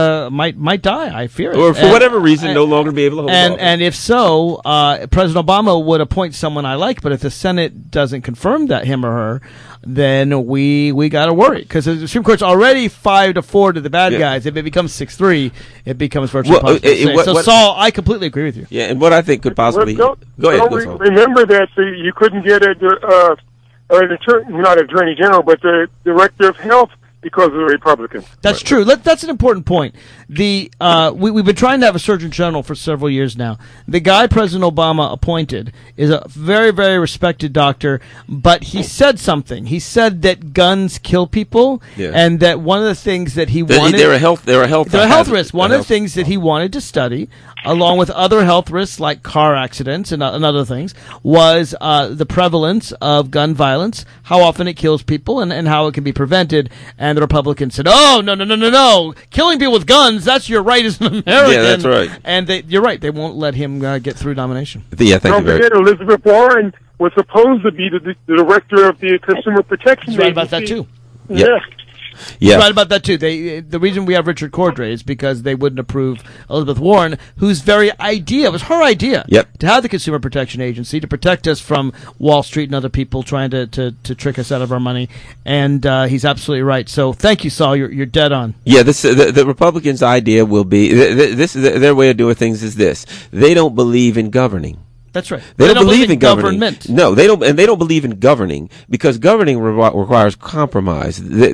die. I fear it. Or for whatever reason, no longer be able to hold office. And if so, President Obama would appoint someone I like, but if the Senate doesn't confirm that him or her, then we got to worry, because the Supreme Court's already 5-4 to the bad guys. If it becomes 6-3, it becomes virtually impossible. Saul, I completely agree with you. Yeah, and what I think could possibly go ahead. Remember that you couldn't get not Attorney General, but the Director of Health because of the Republicans. That's true. That's an important point. We've been trying to have a Surgeon General for several years now. The guy President Obama appointed is a very, very respected doctor, but he said something. He said that guns kill people, and that one of the things that he wanted... They're a health risk. One of the things that he wanted to study, along with other health risks like car accidents and other things, was the prevalence of gun violence, how often it kills people, and how it can be prevented. And the Republicans said, "Oh, no! Killing people with guns, that's your right as an American." Yeah, that's right. And you're right. They won't let him get through nomination. Yeah, thank you very much. Don't forget, Elizabeth Warren was supposed to be the director of the Consumer Protection Agency. Right about that, too. Yeah. Yeah. Right about that, too. The reason we have Richard Cordray is because they wouldn't approve Elizabeth Warren, whose very idea, it was her idea, to have the Consumer Protection Agency to protect us from Wall Street and other people trying to trick us out of our money. And he's absolutely right. So thank you, Saul. You're dead on. Yeah, the Republicans' idea will be, their way of doing things is this. They don't believe in governing. That's right. They don't believe in government. No, they don't, and they don't believe in governing because governing requires compromise.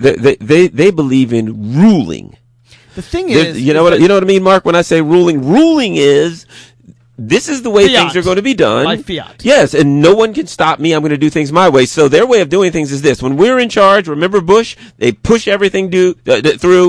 They believe in ruling. The thing is, you know what I mean, Mark. When I say ruling, ruling is. This is the way things are going to be done. By fiat. Yes, and no one can stop me. I'm going to do things my way. So their way of doing things is this. When we're in charge, remember Bush? They push everything through.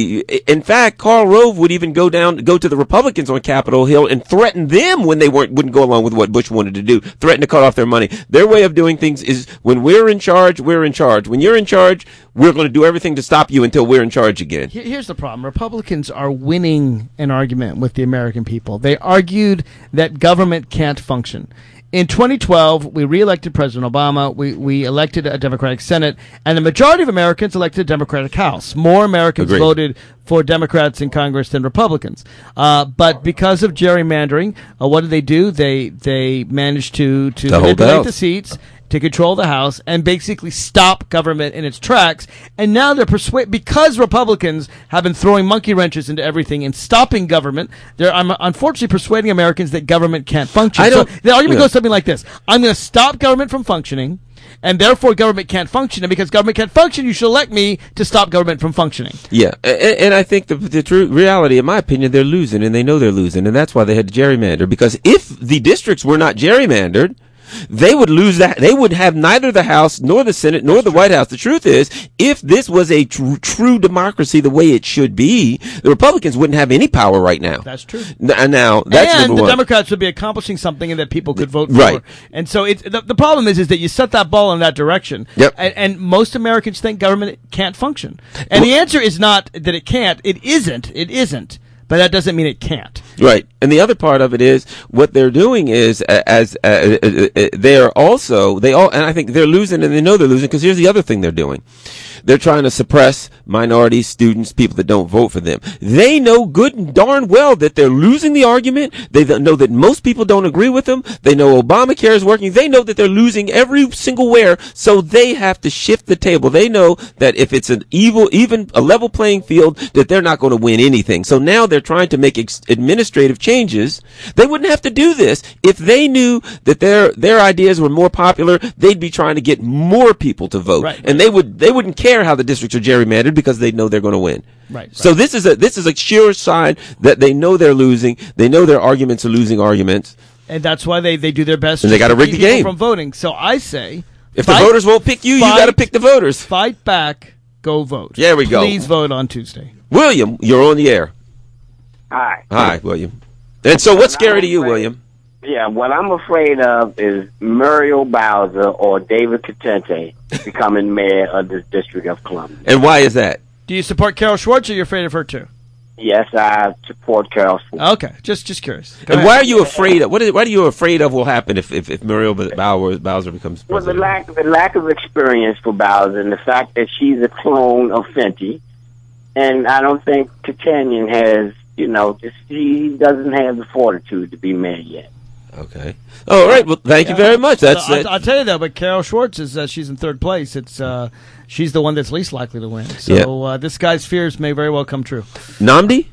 In fact, Karl Rove would even go to the Republicans on Capitol Hill and threaten them when they wouldn't go along with what Bush wanted to do, threaten to cut off their money. Their way of doing things is when we're in charge, we're in charge. When you're in charge, we're going to do everything to stop you until we're in charge again. Here's the problem. Republicans are winning an argument with the American people. They argued that government can't function. In 2012, we re-elected President Obama. We elected a Democratic Senate, and the majority of Americans elected a Democratic House. More Americans voted for Democrats in Congress than Republicans. But because of gerrymandering, what did they do? They managed to manipulate the seats, to control the House, and basically stop government in its tracks. And now they're because Republicans have been throwing monkey wrenches into everything and stopping government, they're unfortunately persuading Americans that government can't function. So the argument goes something like this. I'm going to stop government from functioning, and therefore government can't function. And because government can't function, you should elect me to stop government from functioning. Yeah, and I think the true reality, in my opinion, they're losing, and they know they're losing, and that's why they had to gerrymander. Because if the districts were not gerrymandered, they would lose that. They would have neither the House nor the Senate nor the White House. The truth is, if this was a true democracy the way it should be, the Republicans wouldn't have any power right now. That's true. Now, that's and number the one. Democrats would be accomplishing something that people could vote for. Right. And so the problem is that you set that ball in that direction. Yep. And most Americans think government can't function. And the answer is not that it can't. It isn't. It isn't. But that doesn't mean it can't. Right. And the other part of it is what they're doing is and I think they're losing, and they know they're losing because here's the other thing they're doing. They're trying to suppress minorities, students, people that don't vote for them. They know good and darn well that they're losing the argument. They know that most people don't agree with them. They know Obamacare is working. They know that they're losing every single where, so they have to shift the table. They know that if it's even a level playing field, that they're not going to win anything. So now they're trying to make administrative changes. They wouldn't have to do this if they knew that their ideas were more popular. They'd be trying to get more people to vote, and they wouldn't care how the districts are gerrymandered because they know they're going to win. Right. So this is a sure sign that they know they're losing. They know their arguments are losing arguments, and that's why they do their best. And they got to rig the game from voting. So I say, if the voters won't pick you, you got to pick the voters. Fight back. Go vote. There we go. Please vote on Tuesday. William, you're on the air. Hi, William. And so, what's scary to you, William? Yeah, what I'm afraid of is Muriel Bowser or David Katente becoming mayor of this District of Columbia. And why is that? Do you support Carol Schwartz, or you're afraid of her too? Yes, I support Carol Schwartz. Okay, just curious. And why are you afraid of? What are you afraid of will happen if Muriel Bowser becomes president? Well, the lack of experience for Bowser, and the fact that she's a clone of Fenty, and I don't think Katanian has. He doesn't have the fortitude to be mayor yet. Okay. All right. Well, thank you very much. That's I'll tell you though, but Carol Schwartz she's in third place. She's the one that's least likely to win. So this guy's fears may very well come true. Namdi,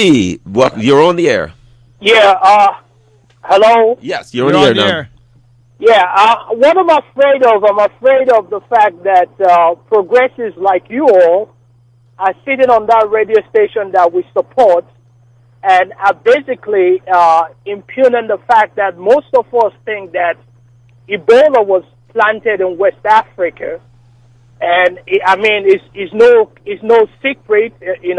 well, you're on the air. Yeah. Hello. Yes, you're on the air. Yeah, what I'm afraid of the fact that progressives like you all are sitting on that radio station that we support and are basically impugning the fact that most of us think that Ebola was planted in West Africa. And it's no secret.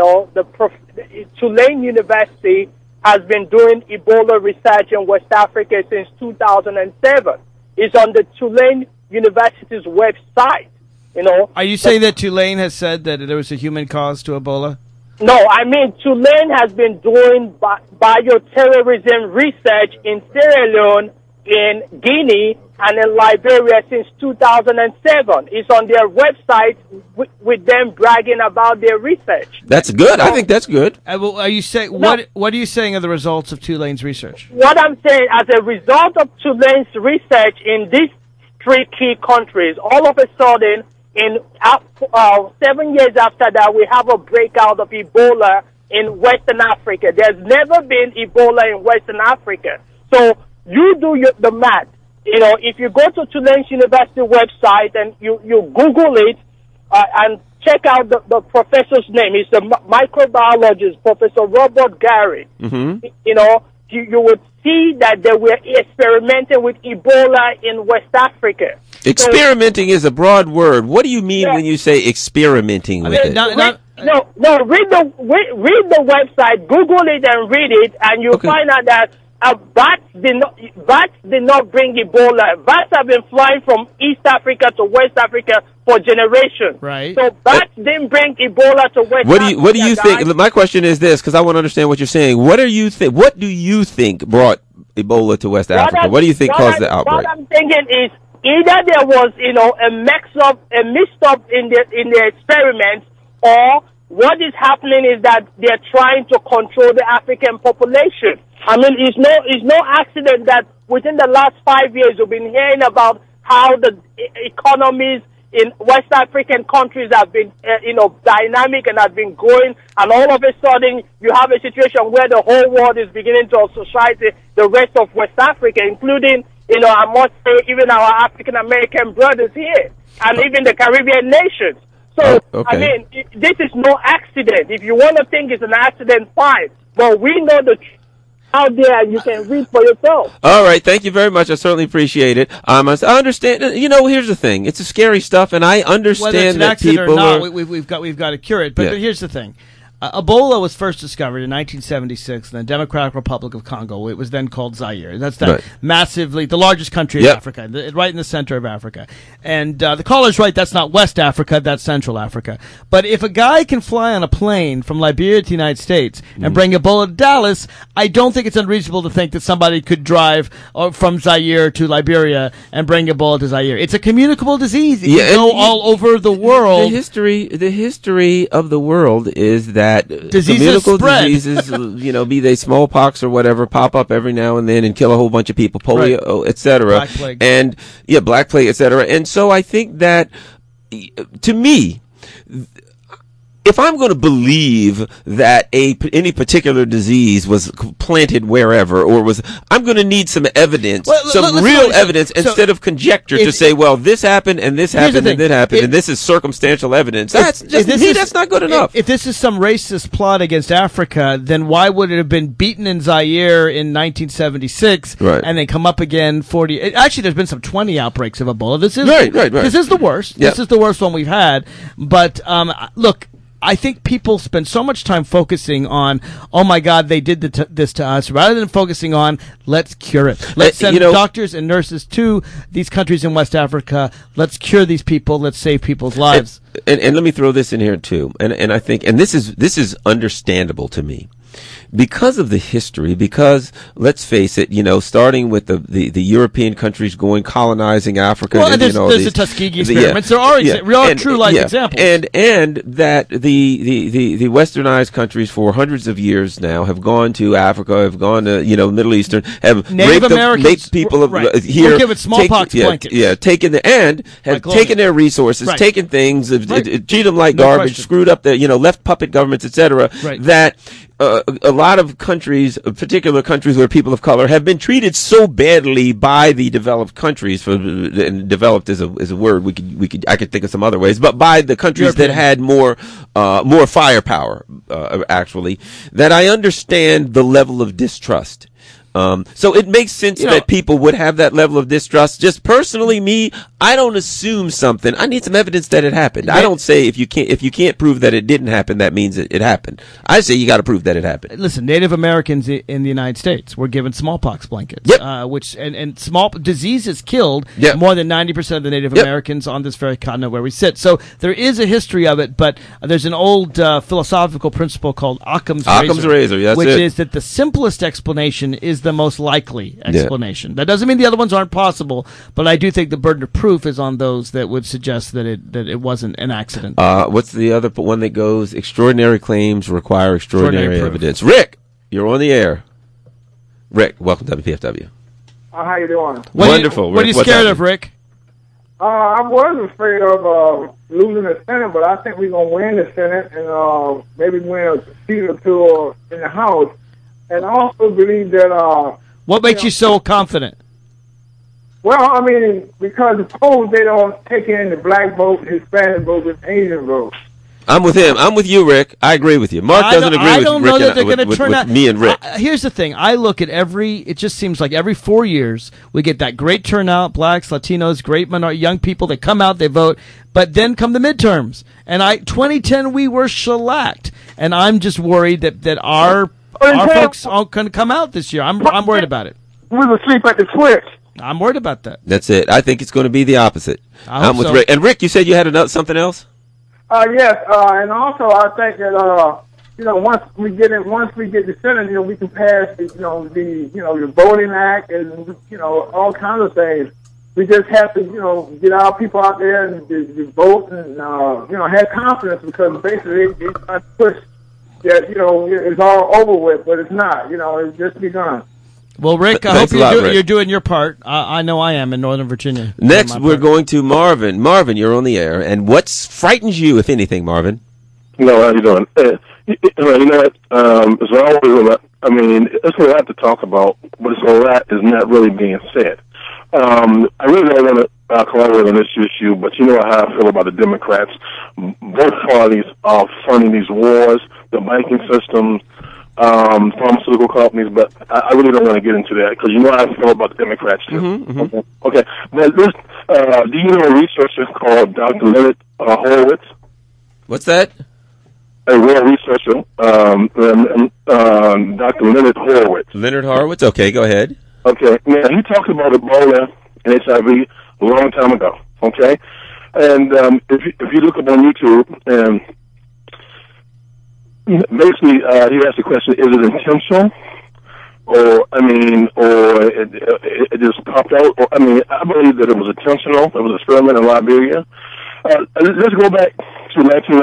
Tulane University has been doing Ebola research in West Africa since 2007. It's on the Tulane University's website. Are you saying that Tulane has said that there was a human cause to Ebola? No, Tulane has been doing bioterrorism research in Sierra Leone, in Guinea, and in Liberia since 2007. It's on their website with them bragging about their research. That's good. I think that's good. Are you saying what are you saying are the results of Tulane's research? What I'm saying, as a result of Tulane's research in these three key countries, all of a sudden, in 7 years after that, we have a breakout of Ebola in Western Africa. There's never been Ebola in Western Africa. So you do the math. If you go to Tulane University website and you Google it and check out the professor's name, he's a microbiologist, Professor Robert Gary. Mm-hmm. You would see that they were experimenting with Ebola in West Africa. Experimenting is a broad word. What do you mean when you say experimenting with it? Read the website, Google it and read it, and you'll find out that bats did not bring Ebola. Bats have been flying from East Africa to West Africa for generations. Right. So bats didn't bring Ebola to West Africa. What do you think? My question is this, because I want to understand what you're saying. What do you think brought Ebola to West Africa? What do you think caused the outbreak? What I'm thinking is either there was a mix-up in the experiments, or what is happening is that they're trying to control the African population. It's no accident that within the last 5 years we've been hearing about how the economies in West African countries have been, dynamic and have been growing, and all of a sudden you have a situation where the whole world is beginning to associate the rest of West Africa, including, I must say, even our African American brothers here, and even the Caribbean nations. So, this is no accident. If you want to think it's an accident, fine. But we know the truth out there, you can read for yourself. All right, thank you very much. I certainly appreciate it. I understand. Here's the thing: it's a scary stuff, and I understand whether it's an that accident people or not. We've got to cure it. But here's the thing: Ebola was first discovered in 1976 in the Democratic Republic of Congo. It was then called Zaire. That's massively the largest country in Africa, right in the center of Africa. And the caller's right, that's not West Africa, that's Central Africa. But if a guy can fly on a plane from Liberia to the United States and bring Ebola to Dallas, I don't think it's unreasonable to think that somebody could drive from Zaire to Liberia and bring Ebola to Zaire. It's a communicable disease. It can go all over the world. The history of the world is that communicable diseases, be they smallpox or whatever, pop up every now and then and kill a whole bunch of people, polio, etc. Black plague. And black plague, etc. And so I think that, to me, if I'm going to believe that any particular disease was planted wherever I'm going to need some evidence, real evidence, instead of conjecture to say, well, this happened and this happened and that happened and this is circumstantial evidence. That's not good enough. If this is some racist plot against Africa, then why would it have been beaten in Zaire in 1976 and then come up again 40? Actually, there's been some 20 outbreaks of Ebola. This is This is the worst. Yep. This is the worst one we've had. But look, I think people spend so much time focusing on, oh my God, they did this to us, rather than focusing on, let's cure it. Let's send doctors and nurses to these countries in West Africa. Let's cure these people. Let's save people's lives. And let me throw this in here too. And I think, and this is understandable to me. Because of the history, because let's face it, starting with the European countries colonizing Africa. Well, there's the Tuskegee experiments. There are real true life examples. And that the westernized countries for hundreds of years now have gone to Africa, have gone to, Middle Eastern, have raped people here. We're given smallpox blankets. Taken their resources, taken things, treated them like garbage, screwed up left puppet governments, etc. That a lot of countries, particular countries where people of color have been treated so badly by the developed countries. And developed is a word I could think of some other ways, but by the countries that had more firepower, actually, that I understand the level of distrust. So it makes sense that people would have that level of distrust. Just personally, me, I don't assume something. I need some evidence that it happened. I don't say if you can't prove that it didn't happen, that means it happened. I say you got to prove that it happened. Listen, Native Americans in the United States were given smallpox blankets, which small diseases killed more than 90% of the Native Americans on this very continent where we sit. So there is a history of it, but there's an old philosophical principle called Occam's razor, which is that the simplest explanation is the most likely explanation. That doesn't mean the other ones aren't possible, but I do think the burden of proof is on those that would suggest that it wasn't an accident. What's the other one that goes? Extraordinary claims require extraordinary evidence. Rick, you're on the air. Rick, welcome to WPFW. How you doing? Wonderful. What are you scared of, Rick? I was afraid of losing the Senate, but I think we're going to win the Senate and maybe win a seat or two in the House. And I also believe that... what makes you so confident? Well, I mean, because the polls, they don't take in the black vote, Hispanic vote, and Asian vote. I'm with him. I'm with you, Rick. I agree with you. Mark doesn't agree with Rick. I don't know that they're going to turn out. Me and Rick. Here's the thing. I look at it just seems like every 4 years, we get that great turnout, blacks, Latinos, great young people that come out, they vote, but then come the midterms. And 2010, we were shellacked. And I'm just worried that our folks aren't going to come out this year. I'm worried about it. We will sleep at the switch. I'm worried about that. That's it. I think it's going to be the opposite. I'm with Rick. And Rick, you said you had something else? Yes, and also I think that once we get the Senate, we can pass the Voting Act and all kinds of things. We just have to get our people out there and vote and have confidence, because basically it's not pushed that it's all over with, but it's not. It's just begun. Well, Rick, I hope you're doing your part. I know I am in Northern Virginia. Next, we're going to Marvin. Marvin, you're on the air. And what frightens you, if anything, Marvin? No, how you doing? You know what? It's always I mean, it's a lot to talk about, but it's a lot is not really being said. I really don't want to collaborate on this issue, but you know how I feel about the Democrats. Both parties are funding these wars, the banking system, pharmaceutical companies, but I really don't want to get into that, because you know how I feel about the Democrats too. Mm-hmm. Okay. Now, do you know a researcher called Dr. Leonard Horowitz? What's that? A real researcher, Dr. Leonard Horowitz. Leonard Horowitz? Okay, go ahead. Okay. Now, he talked about Ebola and HIV a long time ago, okay? And if you look up on YouTube, and basically, he asked the question, is it intentional? Or it just popped out? Or, I believe that it was intentional. It was an experiment in Liberia. Let's go back to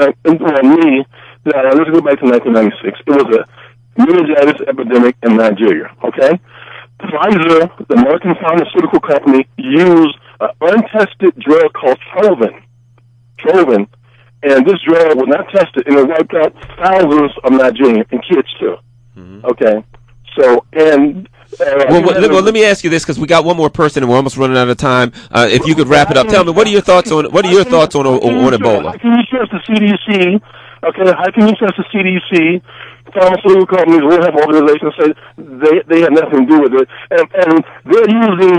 1996. It was a meningitis epidemic in Nigeria, okay? Pfizer, the American pharmaceutical company, used an untested drug called Trovin. And this drug was not tested, and it wiped out thousands of Nigerians and kids too. Mm-hmm. Okay, so let me ask you this, because we got one more person and we're almost running out of time. If you could wrap it up, tell me what are your thoughts on Ebola? How can you trust the CDC? Okay, how can you trust the CDC? Pharmaceutical companies will have organizations say they have nothing to do with it, and they're using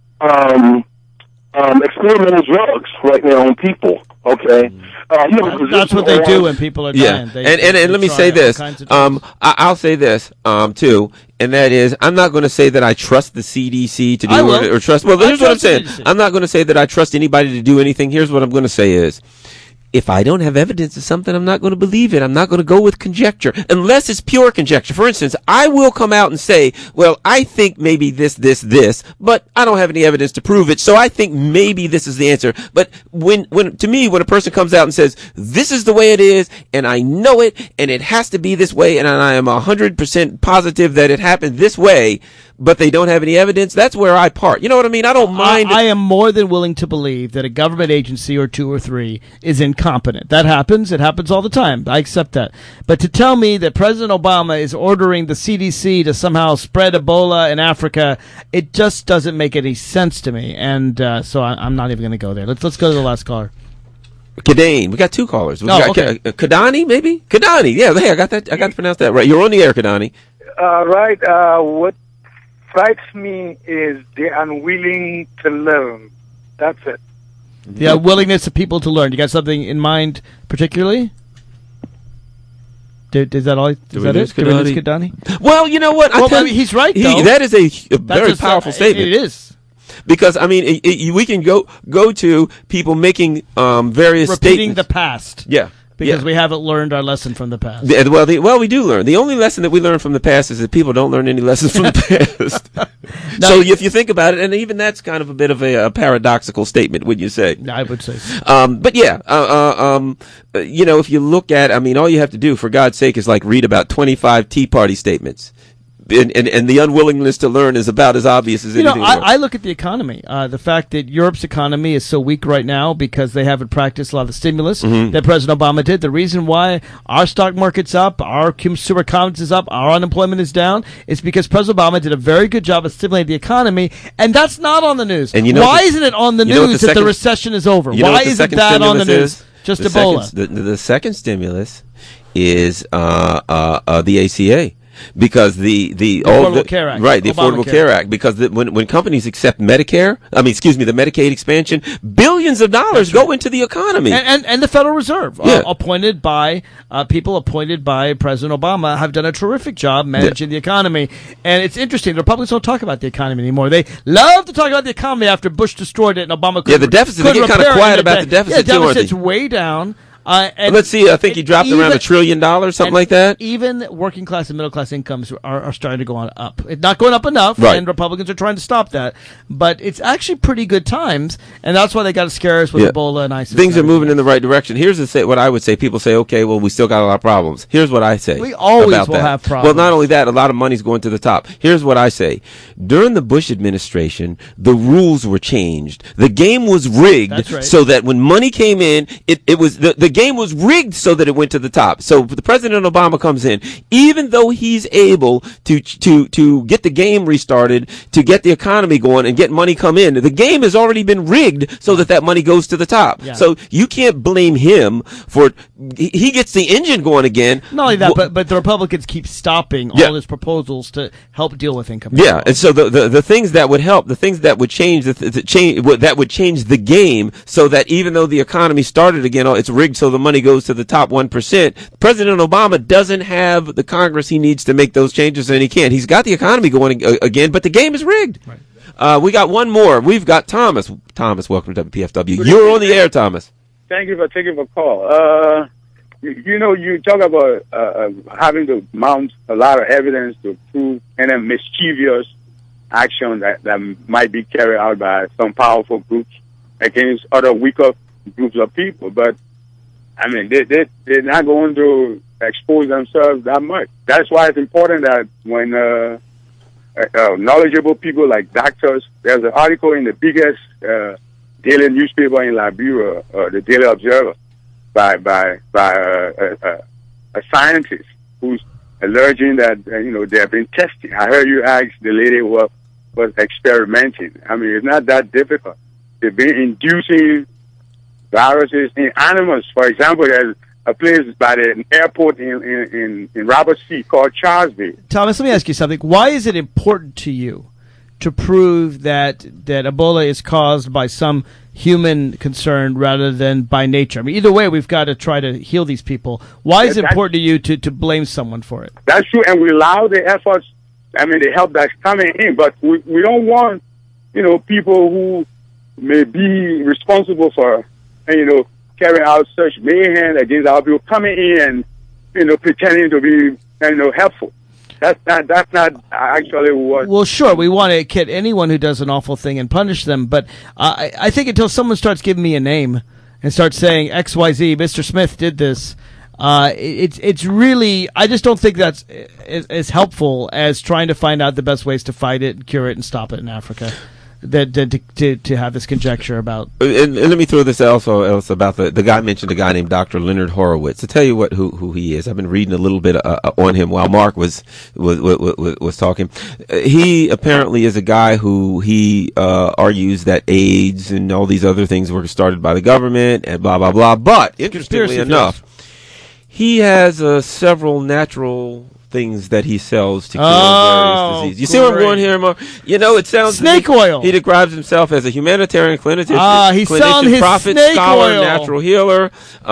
experimental drugs right now on people. Okay, that's what they do when people are dying. Yeah, and let me say this. I'll say this too, and that is, I'm not going to say that I trust the CDC to do it or trust. Well, here's what I'm saying. I'm not going to say that I trust anybody to do anything. Here's what I'm going to say is, if I don't have evidence of something, I'm not going to believe it. I'm not going to go with conjecture, unless it's pure conjecture. For instance, I will come out and say, well, I think maybe this, but I don't have any evidence to prove it, so I think maybe this is the answer. But when a person comes out and says, this is the way it is, and I know it, and it has to be this way, and I am 100% positive that it happened this way, but they don't have any evidence, that's where I part. You know what I mean? I don't mind. I am more than willing to believe that a government agency or two or three is incompetent. That happens. It happens all the time. I accept that. But to tell me that President Obama is ordering the CDC to somehow spread Ebola in Africa, it just doesn't make any sense to me. And so I'm not even going to go there. Let's go to the last caller. Kadane. We got two callers. Okay. Kadani, maybe? Kadani. Yeah, hey, I got to pronounce that right. You're on the air, Kadani. Right. What strikes me is the unwilling to learn. That's it. The willingness of people to learn. You got something in mind particularly? Is that all? Is that it? Kadani? Well, you know what? He's right, though. That is a very powerful statement. It is. Because, I mean, we can go to people making various repeating statements. the past. Yeah. Because we haven't learned our lesson from the past. Well, we do learn. The only lesson that we learn from the past is that people don't learn any lessons from the past. So if you think about it, and even that's kind of a bit of a paradoxical statement, wouldn't you say? I would say so. But yeah, if you look at, I mean, all you have to do, for God's sake, is like read about 25 Tea Party statements. And the unwillingness to learn is about as obvious as anything else. I look at the economy. The fact that Europe's economy is so weak right now because they haven't practiced a lot of the stimulus that President Obama did. The reason why our stock market's up, our consumer confidence is up, our unemployment is down, is because President Obama did a very good job of stimulating the economy, and that's not on the news. And why isn't it on the news that the recession is over? Why isn't that on the news? Just Ebola. The second stimulus is the ACA. Because the Affordable Care Act. Right, the Affordable Care Act. Because when companies accept the Medicaid expansion, billions of dollars go into the economy. And the Federal Reserve, appointed by people appointed by President Obama, have done a terrific job managing the economy. And it's interesting, the Republicans don't talk about the economy anymore. They love to talk about the economy after Bush destroyed it and Obama couldn't. The deficit, they get kind of quiet about the deficit, too, aren't they? The deficit's way down. Let's see. I think he dropped around $1 trillion, something like that. Even working class and middle class incomes are starting to go on up. It's not going up enough, right. And Republicans are trying to stop that. But it's actually pretty good times, and that's why they got to scare us with Ebola and ISIS. Things are moving in the right direction. Here's what I would say. People say, okay, well, we still got a lot of problems. Here's what I say. We always will have problems. Well, not only that, a lot of money's going to the top. Here's what I say. During the Bush administration, the rules were changed. The game was rigged so that when money came in, it was the game was rigged so that it went to the top. So the President Obama comes in, even though he's able to get the game restarted, to get the economy going and get money come in, the game has already been rigged so that money goes to the top. Yeah. So you can't blame him for he gets the engine going again. Not only that, but the Republicans keep stopping all his proposals to help deal with income. Yeah, and so the things that would help, the things that would change that would change the game, so that even though the economy started again, it's rigged so the money goes to the top 1%. President Obama doesn't have the Congress he needs to make those changes, and he can't. He's got the economy going again, but the game is rigged. Right. We got one more. We've got Thomas. Thomas, welcome to WPFW. You're on the air, Thomas. Thank you for taking the call. You talk about having to mount a lot of evidence to prove any mischievous action that might be carried out by some powerful groups against other weaker groups of people. But, I mean, they're not going to expose themselves that much. That's why it's important that when knowledgeable people like doctors, there's an article in the biggest daily newspaper in Liberia, the Daily Observer, by a scientist who's alleging that they have been testing. I heard you ask the lady who was experimenting. I mean, it's not that difficult. They've been inducing viruses in animals. For example, there's a place by the airport in Robert C. called Charlesville. Thomas, let me ask you something. Why is it important to you to prove that Ebola is caused by some human concern rather than by nature? I mean, either way, we've got to try to heal these people. Why is it important to you to blame someone for it? That's true, and we allow the efforts, the help that's coming in, but we don't want, people who may be responsible for, carrying out such mayhem against our people coming in and, pretending to be, helpful. That's not actually what... Well, sure, we want to get anyone who does an awful thing and punish them, but I think until someone starts giving me a name and starts saying XYZ, Mr. Smith did this, It's really, I just don't think that's as helpful as trying to find out the best ways to fight it, cure it, and stop it in Africa. To have this conjecture about. And let me throw this else about the guy mentioned, a guy named Dr. Leonard Horowitz. To tell you who he is, I've been reading a little bit on him while Mark was talking. He apparently is a guy who he argues that AIDS and all these other things were started by the government and blah blah blah. But interestingly enough, he has several natural things that he sells to cure various diseases. You see where I'm going here, Mark? You know, it sounds snake oil. He describes himself as a humanitarian clinician, he's selling his prophet, snake scholar, oil. natural healer.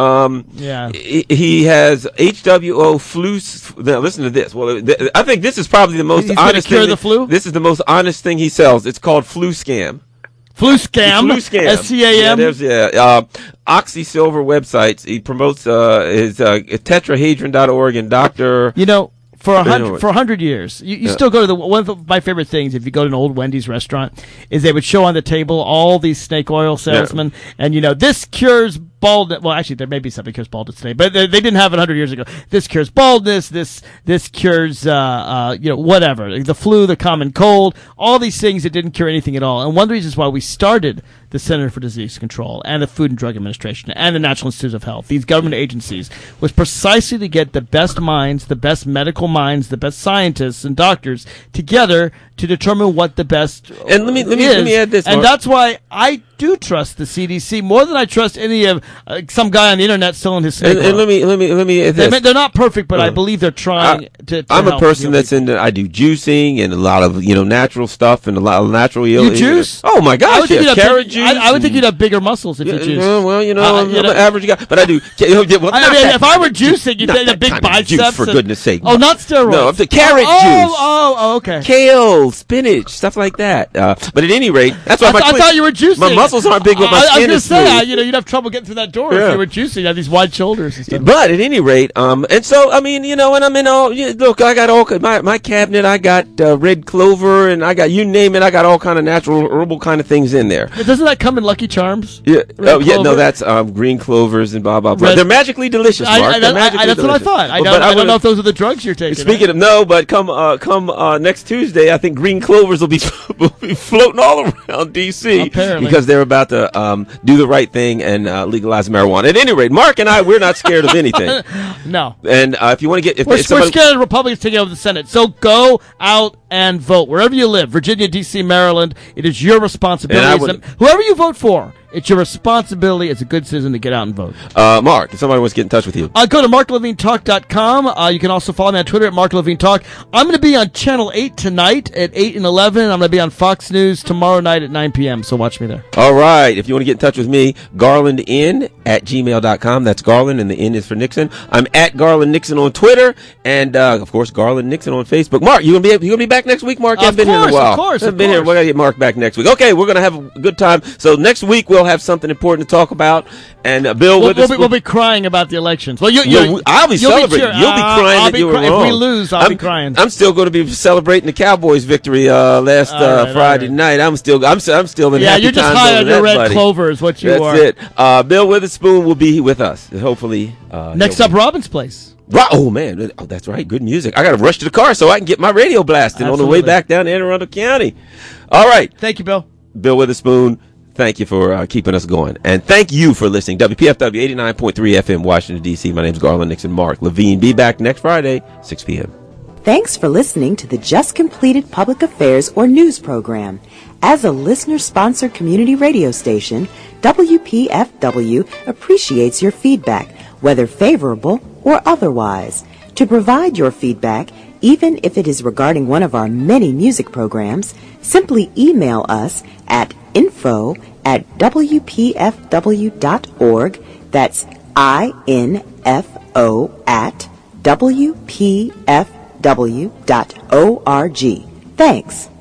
He has HWO flu. Now, listen to this. Well, I think this is probably the most honest cure thing. The flu? This is the most honest thing he sells. It's called Flu Scam. Flu Scam. SCAM. Yeah, Oxy Silver websites. He promotes his tetrahedron.org and Dr. You know, for 100 years, you still go to one of my favorite things. If you go to an old Wendy's restaurant, is they would show on the table all these snake oil salesmen, and this cures baldness. Well, actually, there may be something that cures baldness today, but they didn't have it 100 years ago. This cures baldness. This cures whatever, the flu, the common cold, all these things that didn't cure anything at all. And one of the reasons why we started the Center for Disease Control and the Food and Drug Administration and the National Institutes of Health, these government agencies, was precisely to get the best minds, the best medical minds, the best scientists and doctors together to determine what the best and let me add this, and Mark. that's why I do trust the CDC more than I trust any of some guy on the internet selling his snake oil. And let me add this. They're not perfect, but I believe they're trying to I'm help a person that's into. I do juicing and a lot of natural stuff and a lot of natural. You juice? Oh my gosh! Carrot juice. I would think you'd have bigger muscles if you juice. Well, I'm an average guy, but I do. If I were juicing, you'd have big biceps. Juice, for goodness sake! Oh, not steroids. No, the carrot juice. Oh, okay. Kale, spinach, stuff like that. But at any rate, that's why I thought you were juicing. My muscles aren't big, but my skin is smooth. I was going to say, you'd have trouble getting through that door if you were juicing. You have these wide shoulders and stuff. But at any rate, and so I mean, when I'm in all, look, I got all my cabinet. I got red clover, and I got you name it. I got all kind of natural herbal kind of things in there. Doesn't that come in Lucky Charms? Yeah. No, that's green clovers and blah blah blah. They're magically delicious, Mark. That's what I thought. I don't know if those are the drugs you're taking. Speaking of but come next Tuesday, I think green clovers will be floating all around DC. Apparently. Because they're about to do the right thing and legalize marijuana. At any rate, Mark and I, we're not scared of anything. No. And if you want to get, we're scared of the Republicans taking over the Senate. So go out and vote wherever you live, Virginia, D.C., Maryland. It is your responsibility. Whoever you vote for, it's your responsibility as a good citizen to get out and vote. Mark, if somebody wants to get in touch with you, go to marklevinetalk.com. You can also follow me on Twitter at marklevinetalk. I'm going to be on Channel 8 tonight at 8 and 11. I'm going to be on Fox News tomorrow night at 9 p.m., so watch me there. All right. If you want to get in touch with me, garlandn@gmail.com. That's Garland, and the N is for Nixon. I'm at Garland Nixon on Twitter, and of course, Garland Nixon on Facebook. Mark, you gonna be back next week, Mark? I've been here in a while. Of course. I've been here. We're gonna get Mark back next week. Okay, we're gonna have a good time. So next week we'll have something important to talk about. And Bill, we'll be crying about the elections. Well, I'll be celebrating. You'll be crying that you were wrong. If we lose, I'll be crying. I'm still going to be celebrating the Cowboys' victory last Friday night. I'm still in happy times. Yeah, you're just high on your red clover, is what you are. That's it. Bill Witherspoon will be with us, hopefully. Next up, Robin's Place. Oh man, that's right. Good music. I got to rush to the car so I can get my radio blasting on the way back down to Anne Arundel County. All right. Thank you, Bill. Bill Witherspoon. Thank you for keeping us going. And thank you for listening. WPFW 89.3 FM, Washington, D.C. My name's Garland Nixon. Mark Levine. Be back next Friday, 6 p.m. Thanks for listening to the Just Completed Public Affairs or News program. As a listener-sponsored community radio station, WPFW appreciates your feedback, whether favorable or otherwise. To provide your feedback, even if it is regarding one of our many music programs, simply email us at info@wpfw.org. That's info@wpfw.org. Thanks.